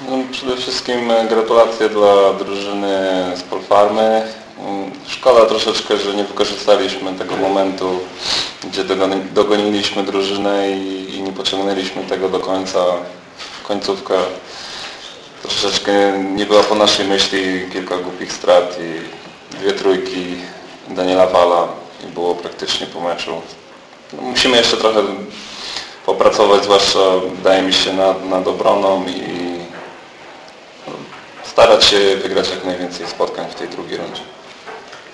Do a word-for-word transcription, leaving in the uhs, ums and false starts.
No, przede wszystkim gratulacje dla drużyny z Polfarmy. Szkoda troszeczkę, że nie wykorzystaliśmy tego momentu, gdzie dogoniliśmy drużynę i, i nie pociągnęliśmy tego do końca. Końcówka troszeczkę nie była po naszej myśli, kilka głupich strat i dwie trójki Daniela Wala i było praktycznie po meczu. No, musimy jeszcze trochę popracować, zwłaszcza wydaje mi się nad, nad obroną i starać się wygrać jak najwięcej spotkań w tej drugiej rundzie.